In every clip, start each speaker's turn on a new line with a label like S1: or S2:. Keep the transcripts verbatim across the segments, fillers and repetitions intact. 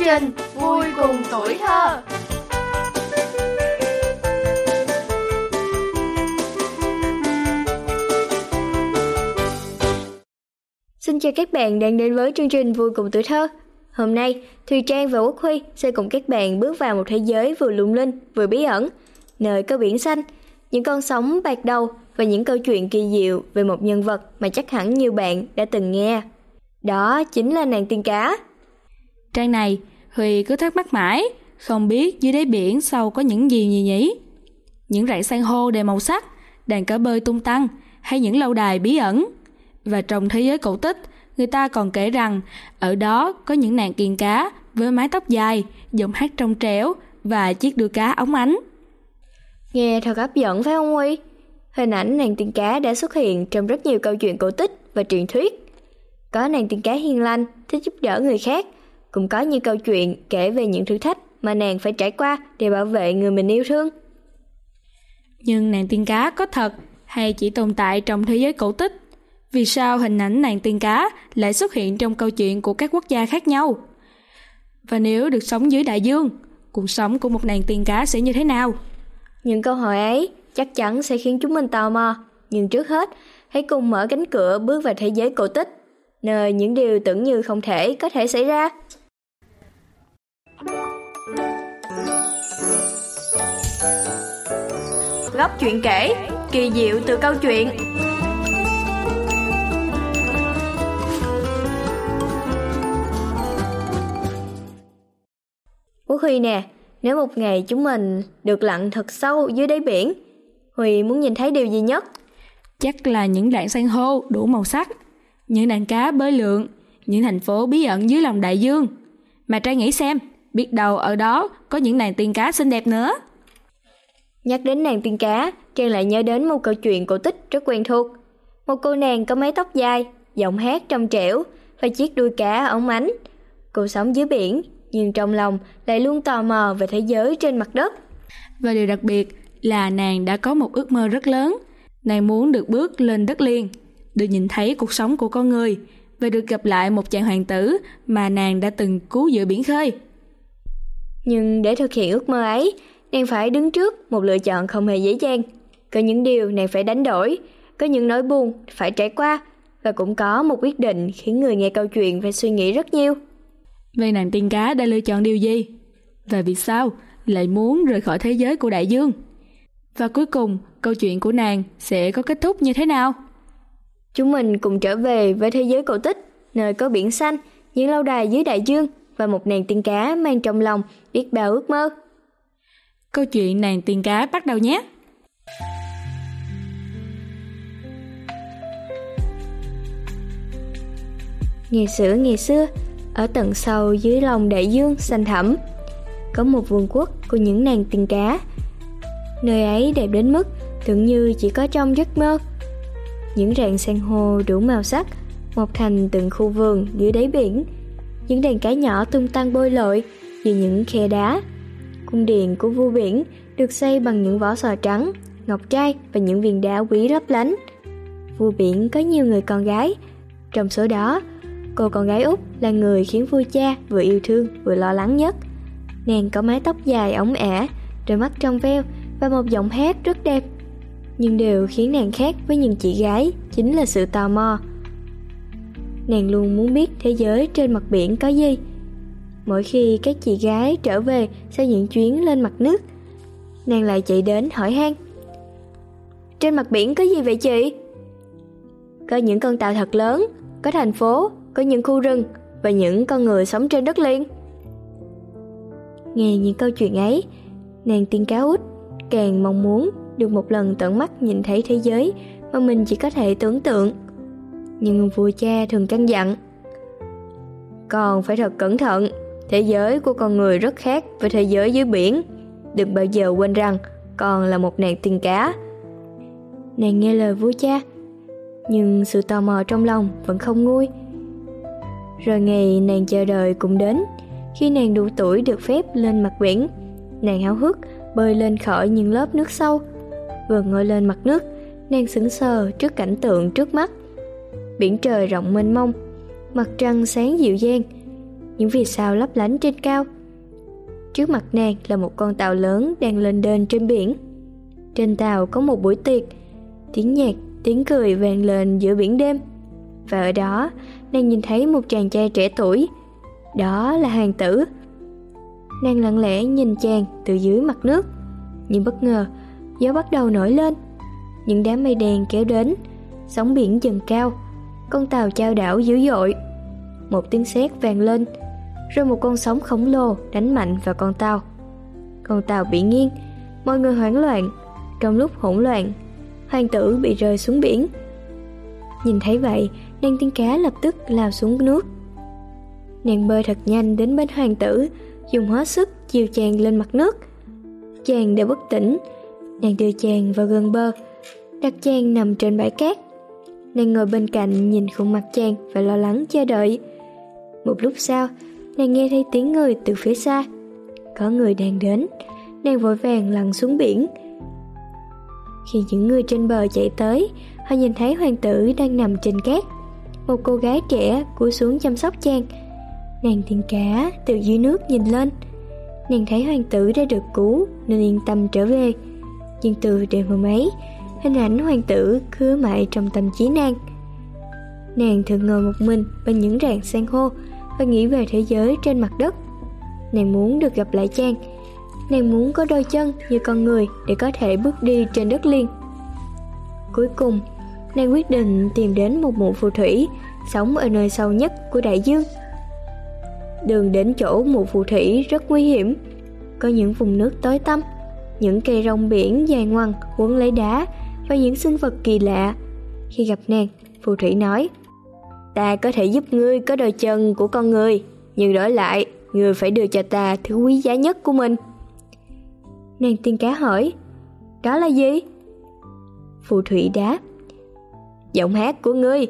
S1: trình Vui cùng tuổi thơ.
S2: Xin chào các bạn đang đến với chương trình Vui cùng tuổi thơ. Hôm nay, Thùy Trang và Quốc Huy sẽ cùng các bạn bước vào một thế giới vừa lung linh vừa bí ẩn, nơi có biển xanh, những con sóng bạc đầu và những câu chuyện kỳ diệu về một nhân vật mà chắc hẳn nhiều bạn đã từng nghe. Đó chính là nàng tiên cá.
S3: Trang này, Huy cứ thắc mắc mãi, không biết dưới đáy biển sâu có những gì nhỉ nhỉ? Những rạn san hô đầy màu sắc, đàn cá bơi tung tăng, hay những lâu đài bí ẩn. Và trong thế giới cổ tích, người ta còn kể rằng ở đó có những nàng tiên cá với mái tóc dài, giọng hát trong trẻo và chiếc đuôi cá óng ánh.
S2: Nghe thật hấp dẫn phải không Huy? Hình ảnh nàng tiên cá đã xuất hiện trong rất nhiều câu chuyện cổ tích và truyền thuyết. Có nàng tiên cá hiền lành, thích giúp đỡ người khác, cũng có những câu chuyện kể về những thử thách mà nàng phải trải qua để bảo vệ người mình yêu thương.
S3: Nhưng nàng tiên cá có thật hay chỉ tồn tại trong thế giới cổ tích? Vì sao hình ảnh nàng tiên cá lại xuất hiện trong câu chuyện của các quốc gia khác nhau? Và nếu được sống dưới đại dương, cuộc sống của một nàng tiên cá sẽ như thế nào?
S2: Những câu hỏi ấy chắc chắn sẽ khiến chúng mình tò mò. Nhưng trước hết, hãy cùng mở cánh cửa bước vào thế giới cổ tích, nơi những điều tưởng như không thể có thể xảy ra.
S1: Góc chuyện kể, kỳ diệu từ câu chuyện.
S2: Quốc Huy nè, nếu một ngày chúng mình được lặn thật sâu dưới đáy biển, Huy muốn nhìn thấy điều gì nhất?
S3: Chắc là những rạn san hô đủ màu sắc, những đàn cá bơi lượn, những thành phố bí ẩn dưới lòng đại dương. Mà Trang nghĩ xem, biết đâu ở đó có những nàng tiên cá xinh đẹp nữa.
S2: Nhắc đến nàng tiên cá, Trang lại nhớ đến một câu chuyện cổ tích rất quen thuộc. Một cô nàng có mái tóc dài, giọng hát trong trẻo và chiếc đuôi cá óng ánh. Cô sống dưới biển, nhưng trong lòng lại luôn tò mò về thế giới trên mặt đất.
S3: Và điều đặc biệt là nàng đã có một ước mơ rất lớn. Nàng muốn được bước lên đất liền, được nhìn thấy cuộc sống của con người và được gặp lại một chàng hoàng tử mà nàng đã từng cứu giữa biển khơi.
S2: Nhưng để thực hiện ước mơ ấy, nàng phải đứng trước một lựa chọn không hề dễ dàng. Có những điều nàng phải đánh đổi, có những nỗi buồn phải trải qua, và cũng có một quyết định khiến người nghe câu chuyện phải suy nghĩ rất nhiều.
S3: Vậy nàng tiên cá đã lựa chọn điều gì? Và vì sao lại muốn rời khỏi thế giới của đại dương? Và cuối cùng, câu chuyện của nàng sẽ có kết thúc như thế nào?
S2: Chúng mình cùng trở về với thế giới cổ tích, nơi có biển xanh, những lâu đài dưới đại dương và một nàng tiên cá mang trong lòng biết bao ước mơ.
S3: Câu chuyện nàng tiên cá bắt đầu nhé!
S2: Ngày xưa ngày xưa, ở tận sâu dưới lòng đại dương xanh thẳm, có một vương quốc của những nàng tiên cá. Nơi ấy đẹp đến mức tưởng như chỉ có trong giấc mơ. Những rạn san hô đủ màu sắc mọc thành từng khu vườn dưới đáy biển. Những đàn cá nhỏ tung tăng bơi lội giữa những khe đá. Cung điện của vua biển được xây bằng những vỏ sò trắng, ngọc trai và những viên đá quý lấp lánh. Vua biển có nhiều người con gái. Trong số đó, cô con gái út là người khiến vua cha vừa yêu thương vừa lo lắng nhất. Nàng có mái tóc dài óng ả, đôi mắt trong veo và một giọng hát rất đẹp. Nhưng điều khiến nàng khác với những chị gái chính là sự tò mò. Nàng luôn muốn biết thế giới trên mặt biển có gì. Mỗi khi các chị gái trở về sau những chuyến lên mặt nước, nàng lại chạy đến hỏi han: "Trên mặt biển có gì vậy chị?" "Có những con tàu thật lớn, có thành phố, có những khu rừng và những con người sống trên đất liền." Nghe những câu chuyện ấy, nàng tiên cá út càng mong muốn được một lần tận mắt nhìn thấy thế giới mà mình chỉ có thể tưởng tượng. Nhưng vua cha thường căn dặn: "Con phải thật cẩn thận, thế giới của con người rất khác với thế giới dưới biển. Đừng bao giờ quên rằng con là một nàng tiên cá." Nàng nghe lời vua cha, nhưng sự tò mò trong lòng vẫn không nguôi. Rồi ngày nàng chờ đợi cũng đến. Khi nàng đủ tuổi được phép lên mặt biển, nàng háo hức bơi lên khỏi những lớp nước sâu. Vừa ngồi lên mặt nước, nàng sững sờ trước cảnh tượng trước mắt. Biển trời rộng mênh mông, mặt trăng sáng dịu dàng, những vì sao lấp lánh trên cao. Trước mặt nàng là một con tàu lớn đang lênh đênh trên biển. Trên tàu có một buổi tiệc, tiếng nhạc, tiếng cười vang lên giữa biển đêm. Và ở đó, nàng nhìn thấy một chàng trai trẻ tuổi. Đó là hoàng tử. Nàng lặng lẽ nhìn chàng từ dưới mặt nước. Nhưng bất ngờ, gió bắt đầu nổi lên. Những đám mây đen kéo đến, sóng biển dần cao. Con tàu chao đảo dữ dội. Một tiếng sét vang lên, rồi một con sóng khổng lồ đánh mạnh vào con tàu. Con tàu bị nghiêng, mọi người hoảng loạn. Trong lúc hỗn loạn, hoàng tử bị rơi xuống biển. Nhìn thấy vậy, nàng tiên cá lập tức lao xuống nước. Nàng bơi thật nhanh đến bên hoàng tử, dùng hết sức chiều chàng lên mặt nước. Chàng đã bất tỉnh. Nàng đưa chàng vào gần bờ, đặt chàng nằm trên bãi cát. Nàng ngồi bên cạnh nhìn khuôn mặt chàng và lo lắng chờ đợi. Một lúc sau, nàng nghe thấy tiếng người từ phía xa. Có người đang đến. Nàng vội vàng lặn xuống biển. Khi những người trên bờ chạy tới, họ nhìn thấy hoàng tử đang nằm trên cát. Một cô gái trẻ cúi xuống chăm sóc chàng. Nàng tiên cá từ dưới nước nhìn lên. Nàng thấy hoàng tử đã được cứu nên yên tâm trở về. Nhưng từ đêm hôm ấy, hình ảnh hoàng tử cứ mãi trong tâm trí nàng. Nàng thường ngồi một mình bên những rạn san hô và nghĩ về thế giới trên mặt đất. Nàng muốn được gặp lại chàng. Nàng muốn có đôi chân như con người để có thể bước đi trên đất liền. Cuối cùng, nàng quyết định tìm đến một mụ phù thủy sống ở nơi sâu nhất của đại dương. Đường đến chỗ mụ phù thủy rất nguy hiểm. Có những vùng nước tối tăm, những cây rong biển dài ngoằng quấn lấy đá và những sinh vật kỳ lạ. Khi gặp nàng, phù thủy nói: "Ta có thể giúp ngươi có đôi chân của con người, nhưng đổi lại, ngươi phải đưa cho ta thứ quý giá nhất của mình." Nàng tiên cá hỏi: "Đó là gì?" Phù thủy đáp: "Giọng hát của ngươi."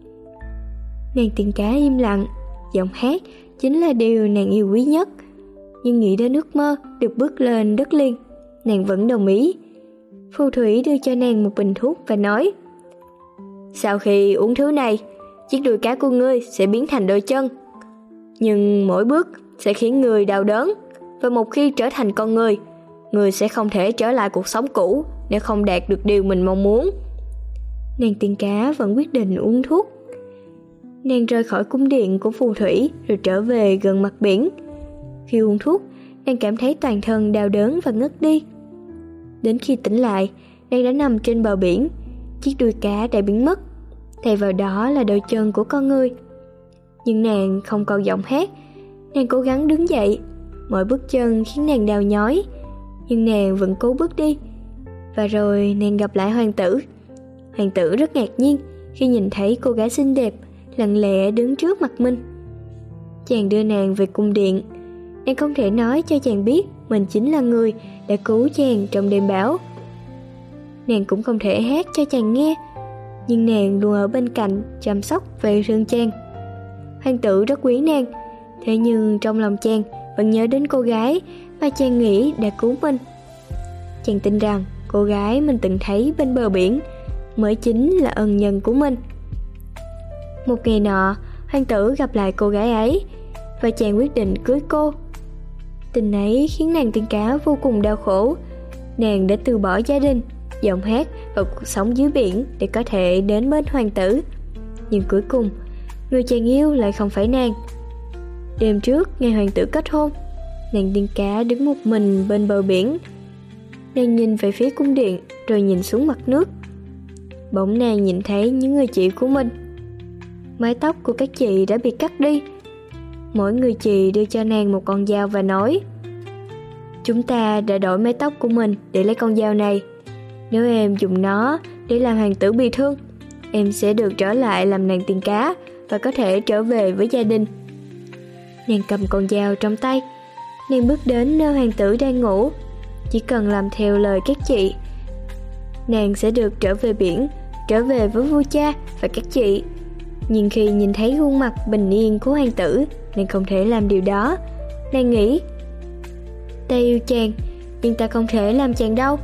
S2: Nàng tiên cá im lặng. Giọng hát chính là điều nàng yêu quý nhất. Nhưng nghĩ đến ước mơ được bước lên đất liền, nàng vẫn đồng ý. Phù thủy đưa cho nàng một bình thuốc và nói: "Sau khi uống thứ này, chiếc đuôi cá của ngươi sẽ biến thành đôi chân. Nhưng mỗi bước sẽ khiến ngươi đau đớn, và một khi trở thành con người, ngươi sẽ không thể trở lại cuộc sống cũ nếu không đạt được điều mình mong muốn." Nàng tiên cá vẫn quyết định uống thuốc. Nàng rời khỏi cung điện của phù thủy rồi trở về gần mặt biển. Khi uống thuốc, nàng cảm thấy toàn thân đau đớn và ngất đi. Đến khi tỉnh lại, nàng đã nằm trên bờ biển. Chiếc đuôi cá đã biến mất, thay vào đó là đôi chân của con người. Nhưng nàng không còn giọng hát. Nàng cố gắng đứng dậy. Mỗi bước chân khiến nàng đau nhói, nhưng nàng vẫn cố bước đi. Và rồi nàng gặp lại hoàng tử. Hoàng tử rất ngạc nhiên khi nhìn thấy cô gái xinh đẹp lặng lẽ đứng trước mặt mình. Chàng đưa nàng về cung điện. Nàng không thể nói cho chàng biết mình chính là người đã cứu chàng trong đêm bão. Nàng cũng không thể hát cho chàng nghe, nhưng nàng luôn ở bên cạnh chăm sóc và yêu thương chàng. Hoàng tử rất quý nàng, thế nhưng trong lòng chàng vẫn nhớ đến cô gái mà chàng nghĩ đã cứu mình. Chàng tin rằng cô gái mình từng thấy bên bờ biển mới chính là ân nhân của mình. Một ngày nọ, hoàng tử gặp lại cô gái ấy và chàng quyết định cưới cô. Tình ấy khiến nàng tiên cá vô cùng đau khổ. Nàng đã từ bỏ gia đình, giọng hát và cuộc sống dưới biển để có thể đến bên hoàng tử. Nhưng cuối cùng, người chàng yêu lại không phải nàng. Đêm trước ngày hoàng tử kết hôn, nàng tiên cá đứng một mình bên bờ biển. Nàng nhìn về phía cung điện rồi nhìn xuống mặt nước. Bỗng nàng nhìn thấy những người chị của mình. Mái tóc của các chị đã bị cắt đi. Mỗi người chị đưa cho nàng một con dao và nói: "Chúng ta đã đổi mái tóc của mình để lấy con dao này. Nếu em dùng nó để làm hoàng tử bị thương, em sẽ được trở lại làm nàng tiên cá và có thể trở về với gia đình." Nàng cầm con dao trong tay. Nàng bước đến nơi hoàng tử đang ngủ. Chỉ cần làm theo lời các chị, nàng sẽ được trở về biển, trở về với vua cha và các chị. Nhưng khi nhìn thấy gương mặt bình yên của hoàng tử, nàng không thể làm điều đó. Nàng nghĩ: "Ta yêu chàng, nhưng ta không thể làm chàng đau."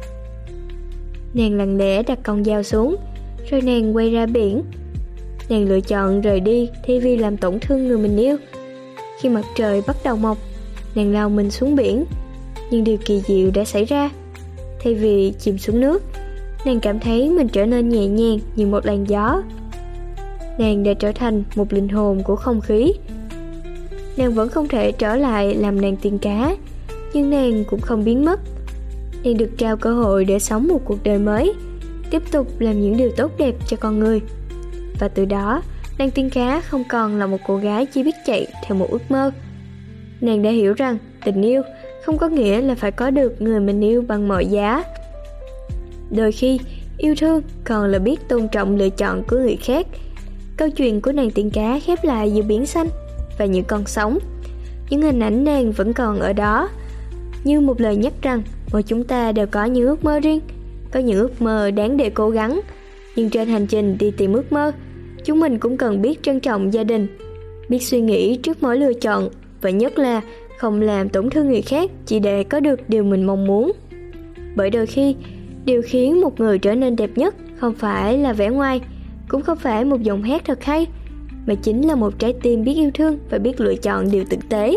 S2: Nàng lặng lẽ đặt con dao xuống, rồi nàng quay ra biển. Nàng lựa chọn rời đi thay vì làm tổn thương người mình yêu. Khi mặt trời bắt đầu mọc, nàng lao mình xuống biển. Nhưng điều kỳ diệu đã xảy ra. Thay vì chìm xuống nước, nàng cảm thấy mình trở nên nhẹ nhàng như một làn gió. Nàng đã trở thành một linh hồn của không khí. Nàng vẫn không thể trở lại làm nàng tiên cá, nhưng nàng cũng không biến mất. Nàng được trao cơ hội để sống một cuộc đời mới, tiếp tục làm những điều tốt đẹp cho con người. Và từ đó, nàng tiên cá không còn là một cô gái chỉ biết chạy theo một ước mơ. Nàng đã hiểu rằng tình yêu không có nghĩa là phải có được người mình yêu bằng mọi giá. Đôi khi, yêu thương còn là biết tôn trọng lựa chọn của người khác. Câu chuyện của nàng tiên cá khép lại giữa biển xanh và những con sóng. Những hình ảnh nàng vẫn còn ở đó, như một lời nhắc rằng mỗi chúng ta đều có những ước mơ riêng, có những ước mơ đáng để cố gắng. Nhưng trên hành trình đi tìm ước mơ, chúng mình cũng cần biết trân trọng gia đình, biết suy nghĩ trước mỗi lựa chọn, và nhất là không làm tổn thương người khác chỉ để có được điều mình mong muốn. Bởi đôi khi, điều khiến một người trở nên đẹp nhất không phải là vẻ ngoài, cũng không phải một giọng hát thật hay, mà chính là một trái tim biết yêu thương và biết lựa chọn điều tử tế.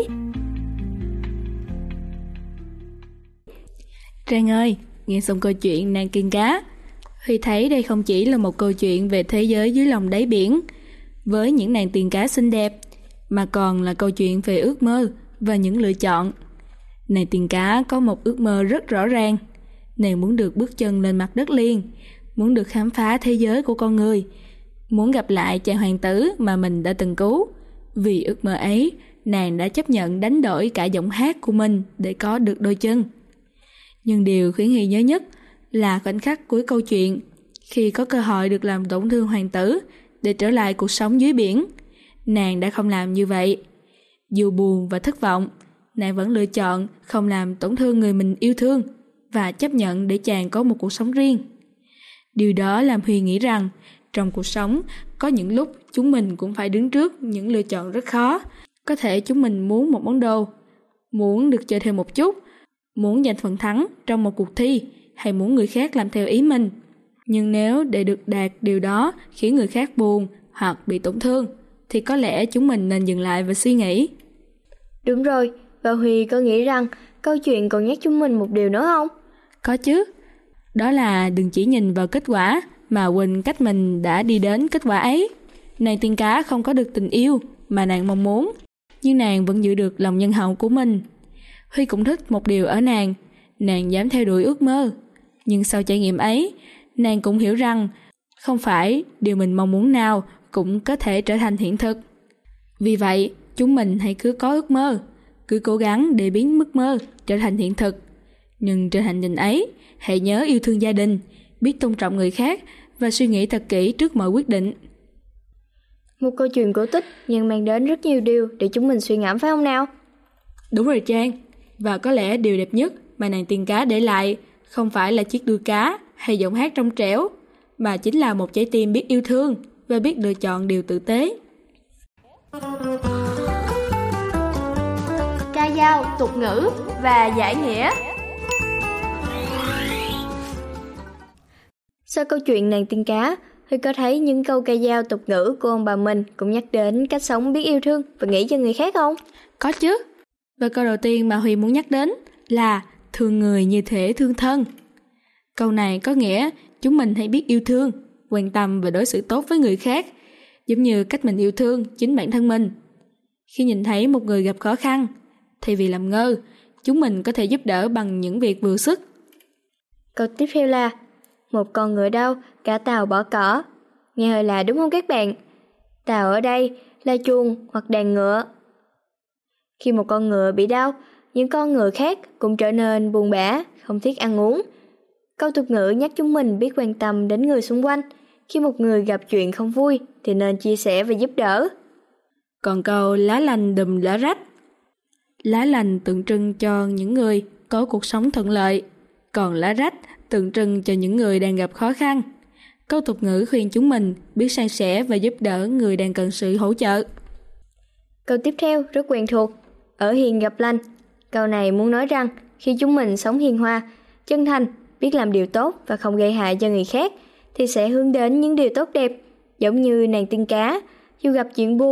S3: Trang ơi, nghe xong câu chuyện nàng tiên cá, Huy thấy đây không chỉ là một câu chuyện về thế giới dưới lòng đáy biển với những nàng tiên cá xinh đẹp, mà còn là câu chuyện về ước mơ và những lựa chọn. Nàng tiên cá có một ước mơ rất rõ ràng. Nàng muốn được bước chân lên mặt đất liền, muốn được khám phá thế giới của con người, muốn gặp lại chàng hoàng tử mà mình đã từng cứu. Vì ước mơ ấy, nàng đã chấp nhận đánh đổi cả giọng hát của mình để có được đôi chân. Nhưng điều khiến Huy nhớ nhất là khoảnh khắc cuối câu chuyện, khi có cơ hội được làm tổn thương hoàng tử để trở lại cuộc sống dưới biển. Nàng đã không làm như vậy. Dù buồn và thất vọng, nàng vẫn lựa chọn không làm tổn thương người mình yêu thương và chấp nhận để chàng có một cuộc sống riêng. Điều đó làm Huy nghĩ rằng trong cuộc sống có những lúc chúng mình cũng phải đứng trước những lựa chọn rất khó. Có thể chúng mình muốn một món đồ, muốn được chơi thêm một chút, muốn giành phần thắng trong một cuộc thi, hay muốn người khác làm theo ý mình. Nhưng nếu để được đạt điều đó khiến người khác buồn hoặc bị tổn thương, thì có lẽ chúng mình nên dừng lại và suy nghĩ.
S2: Đúng rồi, và Huy có nghĩ rằng câu chuyện còn nhắc chúng mình một điều nữa không?
S3: Có chứ. Đó là đừng chỉ nhìn vào kết quả mà quên cách mình đã đi đến kết quả ấy. Nàng tiên cá không có được tình yêu mà nàng mong muốn, nhưng nàng vẫn giữ được lòng nhân hậu của mình. Huy cũng thích một điều ở nàng, nàng dám theo đuổi ước mơ. Nhưng sau trải nghiệm ấy, nàng cũng hiểu rằng không phải điều mình mong muốn nào cũng có thể trở thành hiện thực. Vì vậy, chúng mình hãy cứ có ước mơ, cứ cố gắng để biến ước mơ trở thành hiện thực. Nhưng trên hành trình ấy, hãy nhớ yêu thương gia đình, biết tôn trọng người khác và suy nghĩ thật kỹ trước mọi quyết định.
S2: Một câu chuyện cổ tích nhưng mang đến rất nhiều điều để chúng mình suy ngẫm, phải không nào?
S3: Đúng rồi Trang, và có lẽ điều đẹp nhất mà nàng tiên cá để lại không phải là chiếc đuôi cá hay giọng hát trong trẻo, mà chính là một trái tim biết yêu thương và biết lựa chọn điều tử tế.
S1: Ca dao, tục ngữ và giải nghĩa.
S2: Sau câu chuyện nàng tiên cá, Huy có thấy những câu ca dao tục ngữ của ông bà mình cũng nhắc đến cách sống biết yêu thương và nghĩ cho người khác không?
S3: Có chứ. Và câu đầu tiên mà Huy muốn nhắc đến là thương người như thể thương thân. Câu này có nghĩa chúng mình hãy biết yêu thương, quan tâm và đối xử tốt với người khác, giống như cách mình yêu thương chính bản thân mình. Khi nhìn thấy một người gặp khó khăn, thay vì làm ngơ, chúng mình có thể giúp đỡ bằng những việc vừa sức.
S2: Câu tiếp theo là một con ngựa đau, cả tàu bỏ cỏ. Nghe hơi lạ đúng không các bạn? Tàu ở đây là chuồng hoặc đàn ngựa. Khi một con ngựa bị đau, những con ngựa khác cũng trở nên buồn bã, không thích ăn uống. Câu tục ngữ nhắc chúng mình biết quan tâm đến người xung quanh. Khi một người gặp chuyện không vui thì nên chia sẻ và giúp đỡ.
S3: Còn câu lá lành đùm lá rách. Lá lành tượng trưng cho những người có cuộc sống thuận lợi, còn lá rách tượng trưng cho những người đang gặp khó khăn. Câu tục ngữ khuyên chúng mình biết san sẻ và giúp đỡ người đang cần sự hỗ trợ.
S2: Câu tiếp theo rất quen thuộc, ở hiền gặp lành. Câu này muốn nói rằng khi chúng mình sống hiền hòa, chân thành, biết làm điều tốt và không gây hại cho người khác, thì sẽ hướng đến những điều tốt đẹp. Giống như nàng tiên cá, dù gặp chuyện buồn,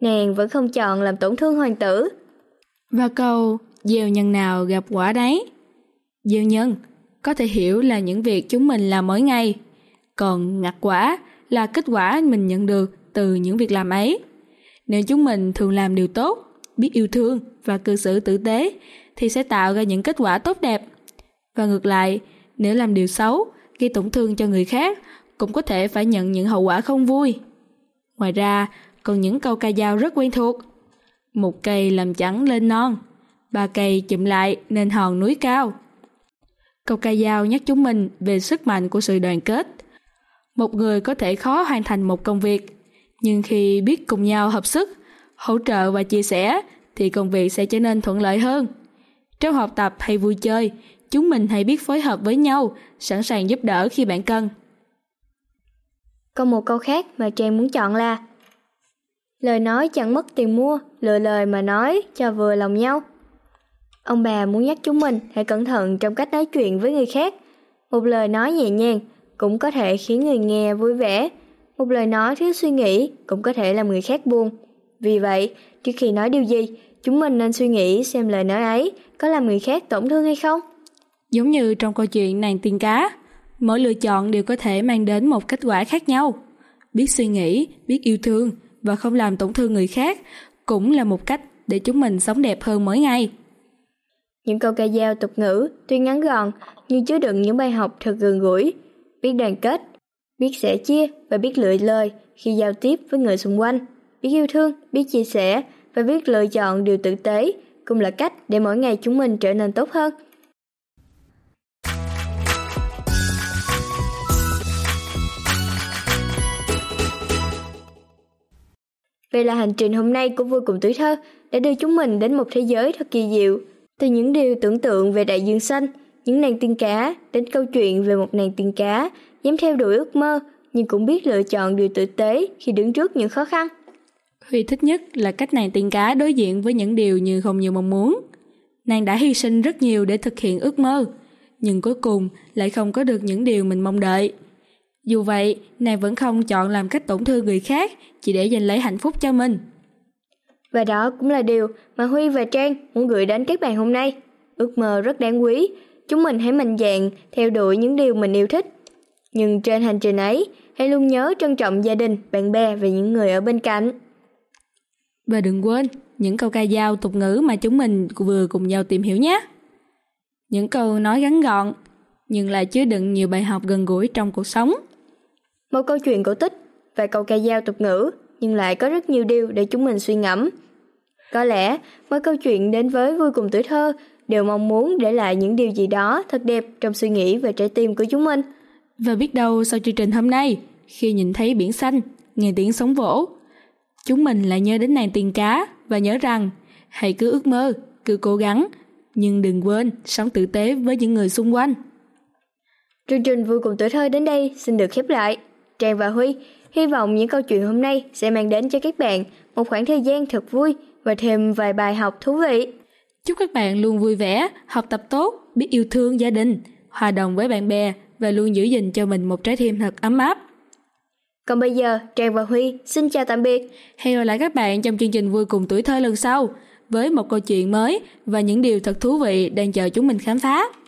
S2: nàng vẫn không chọn làm tổn thương hoàng tử.
S3: Và câu gieo nhân nào gặp quả đấy. Gieo nhân có thể hiểu là những việc chúng mình làm mỗi ngày, còn ngặt quả là kết quả mình nhận được từ những việc làm ấy. Nếu chúng mình thường làm điều tốt, biết yêu thương và cư xử tử tế thì sẽ tạo ra những kết quả tốt đẹp. Và ngược lại, nếu làm điều xấu, gây tổn thương cho người khác, cũng có thể phải nhận những hậu quả không vui. Ngoài ra, còn những câu ca dao rất quen thuộc. Một cây làm chẳng lên non, ba cây chụm lại nên hòn núi cao. Câu ca dao nhắc chúng mình về sức mạnh của sự đoàn kết. Một người có thể khó hoàn thành một công việc, nhưng khi biết cùng nhau hợp sức, hỗ trợ và chia sẻ thì công việc sẽ trở nên thuận lợi hơn. Trong học tập hay vui chơi, chúng mình hãy biết phối hợp với nhau, sẵn sàng giúp đỡ khi bạn cần.
S2: Còn một câu khác mà Trang muốn chọn là: lời nói chẳng mất tiền mua, lựa lời mà nói cho vừa lòng nhau. Ông bà muốn nhắc chúng mình hãy cẩn thận trong cách nói chuyện với người khác. Một lời nói nhẹ nhàng cũng có thể khiến người nghe vui vẻ. Một lời nói thiếu suy nghĩ cũng có thể làm người khác buồn. Vì vậy, trước khi nói điều gì, chúng mình nên suy nghĩ xem lời nói ấy có làm người khác tổn thương hay không.
S3: Giống như trong câu chuyện nàng tiên cá, mỗi lựa chọn đều có thể mang đến một kết quả khác nhau. Biết suy nghĩ, biết yêu thương và không làm tổn thương người khác cũng là một cách để chúng mình sống đẹp hơn mỗi ngày.
S2: Những câu ca dao tục ngữ tuy ngắn gọn nhưng chứa đựng những bài học thật gần gũi. Biết đoàn kết, biết sẻ chia và biết lựa lời khi giao tiếp với người xung quanh. Biết yêu thương, biết chia sẻ và biết lựa chọn điều tử tế cũng là cách để mỗi ngày chúng mình trở nên tốt hơn. Vậy là hành trình hôm nay của Vui Cùng Tuổi Thơ đã đưa chúng mình đến một thế giới thật kỳ diệu. Từ những điều tưởng tượng về đại dương xanh, những nàng tiên cá, đến câu chuyện về một nàng tiên cá dám theo đuổi ước mơ nhưng cũng biết lựa chọn điều tử tế khi đứng trước những khó khăn.
S3: Huy thích nhất là cách nàng tiên cá đối diện với những điều như không như mong muốn. Nàng đã hy sinh rất nhiều để thực hiện ước mơ, nhưng cuối cùng lại không có được những điều mình mong đợi. Dù vậy, nàng vẫn không chọn làm cách tổn thương người khác chỉ để giành lấy hạnh phúc cho mình.
S2: Và đó cũng là điều mà Huy và Trang muốn gửi đến các bạn hôm nay. Ước mơ rất đáng quý, chúng mình hãy mạnh dạn theo đuổi những điều mình yêu thích. Nhưng trên hành trình ấy, hãy luôn nhớ trân trọng gia đình, bạn bè và những người ở bên cạnh.
S3: Và đừng quên những câu ca dao tục ngữ mà chúng mình vừa cùng nhau tìm hiểu nhé. Những câu nói ngắn gọn, nhưng lại chứa đựng nhiều bài học gần gũi trong cuộc sống.
S2: Một câu chuyện cổ tích và câu ca dao tục ngữ, nhưng lại có rất nhiều điều để chúng mình suy ngẫm. Có lẽ mỗi câu chuyện đến với Vui Cùng Tuổi Thơ đều mong muốn để lại những điều gì đó thật đẹp trong suy nghĩ và trái tim của chúng mình.
S3: Và biết đâu sau chương trình hôm nay, khi nhìn thấy biển xanh, nghe tiếng sóng vỗ, chúng mình lại nhớ đến nàng tiên cá và nhớ rằng hãy cứ ước mơ, cứ cố gắng, nhưng đừng quên sống tử tế với những người xung quanh.
S2: Chương trình Vui Cùng Tuổi Thơ đến đây xin được khép lại. Trang và Huy hy vọng những câu chuyện hôm nay sẽ mang đến cho các bạn một khoảng thời gian thật vui và thêm vài bài học thú vị.
S3: Chúc các bạn luôn vui vẻ, học tập tốt, biết yêu thương gia đình, hòa đồng với bạn bè và luôn giữ gìn cho mình một trái tim thật ấm áp.
S2: Còn bây giờ, Trang và Huy xin chào tạm biệt.
S3: Hẹn gặp lại các bạn trong chương trình Vui Cùng Tuổi Thơ lần sau với một câu chuyện mới và những điều thật thú vị đang chờ chúng mình khám phá.